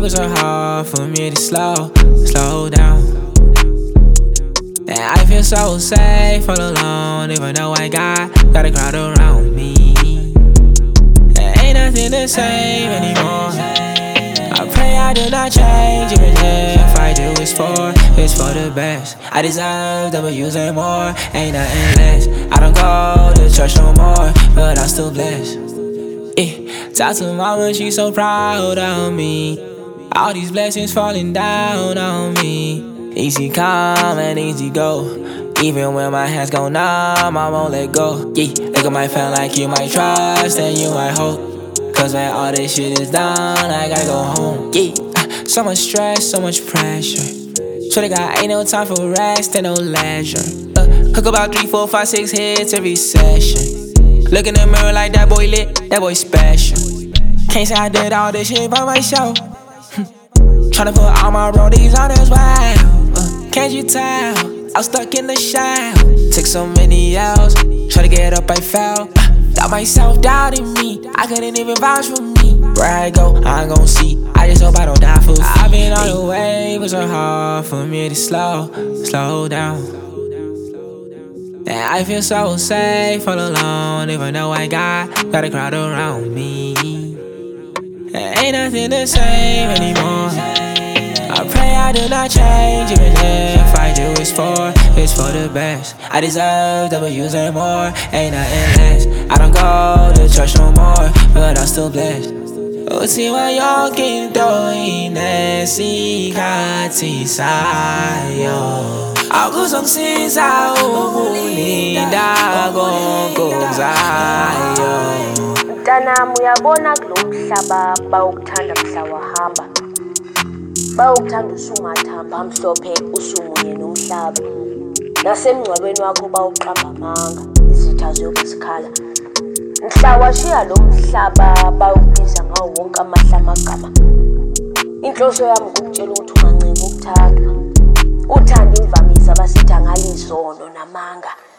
was so hard for me to slow down. And I feel so safe all alone, even though I got a crowd around me. There ain't nothing the same anymore. I pray I do not change, even if I do, it's for the best. I deserve W's and more, ain't nothing less. I don't go to church no more, but I'm still blessed. Talk to mama, she's so proud of me. All these blessings falling down on me. Easy come and easy go. Even when my hands go numb, I won't let go. Yeah, look at my fan like you might trust and you might hope. Cause when all this shit is done, I gotta go home. Yeah, so much stress, so much pressure. So they got ain't no time for rest and no leisure. Hook about 3, 4, 5, 6 hits every session. Look in the mirror like that boy lit, that boy special. Can't say I did all this shit by myself. Tryna put all my roadies on as well. Can't you tell? I was stuck in the shell. Took so many L's, try to get up, I fell. Doubt myself, doubting me. I couldn't even vouch for me. Where I go, I ain't gon' see. I just hope I don't die for free. I've been on the way, it was so hard for me to slow down. And I feel so safe all alone, even though I got a crowd around me. There ain't nothing the same anymore. I pray I do not change, even if I do, it's for the best. I deserve W's and more, ain't nothing less. I don't go to church no more, but I'm still blessed. Utsiwa yoke into inesikhathi sayo. Akuzongisiza ukulinda konke okuzayo. Mntanami, uyabona kulo mhlaba bawukuthanda mhla wahamba. Bawukuthanda usungathamba mhlophe usumunye nomhlaba. Nasemngcwabeni wakho bawuqamba amanga, izitha ziyobe zikhala. Mhla washiya lo mhlaba bawubiza ngawo wonke amahla amagama. Inhloso yami ukutshela ukuthi ungancika ukuthandwa. Uthanda imvamisa basitha ngalizono namanga.